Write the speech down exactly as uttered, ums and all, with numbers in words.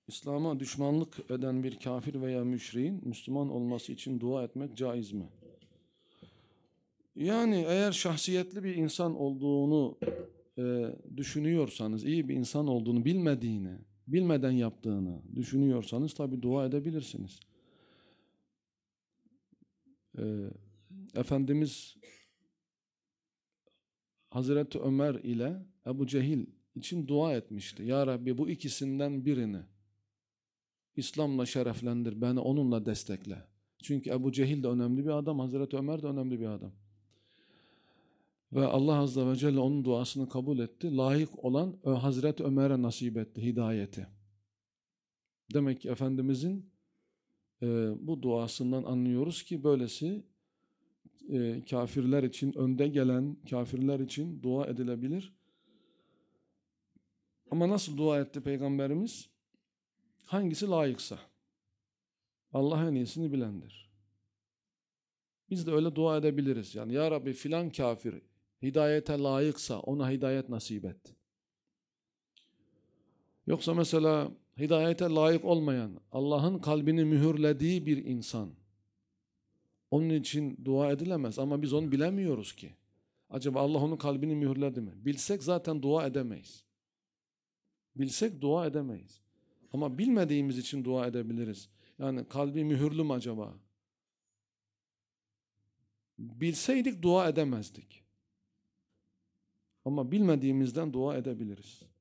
İslam'a düşmanlık eden bir kafir veya müşriğin Müslüman olması için dua etmek caiz mi? Yani eğer şahsiyetli bir insan olduğunu e, düşünüyorsanız, iyi bir insan olduğunu bilmediğini, bilmeden yaptığını düşünüyorsanız tabii dua edebilirsiniz. E, Efendimiz Hazreti Ömer ile Ebu Cehil için dua etmişti. Ya Rabbi, bu ikisinden birini İslam'la şereflendir, beni onunla destekle. Çünkü Ebu Cehil de önemli bir adam, Hazreti Ömer de önemli bir adam. Ve Allah Azze ve Celle onun duasını kabul etti. Layık olan Hazreti Ömer'e nasip etti hidayeti. Demek ki Efendimizin e, bu duasından anlıyoruz ki böylesi e, kafirler için, önde gelen kafirler için dua edilebilir. Ama nasıl dua etti Peygamberimiz? Hangisi layıksa. Allah en iyisini bilendir. Biz de öyle dua edebiliriz. Yani Ya Rabbi, filan kafir hidayete layıksa ona hidayet nasip et. Yoksa mesela hidayete layık olmayan, Allah'ın kalbini mühürlediği bir insan, onun için dua edilemez ama biz onu bilemiyoruz ki. Acaba Allah onun kalbini mühürledi mi? Bilsek zaten dua edemeyiz. Bilsek dua edemeyiz. Ama bilmediğimiz için dua edebiliriz. Yani kalbi mühürlü mü acaba? Bilseydik dua edemezdik. Ama bilmediğimizden dua edebiliriz.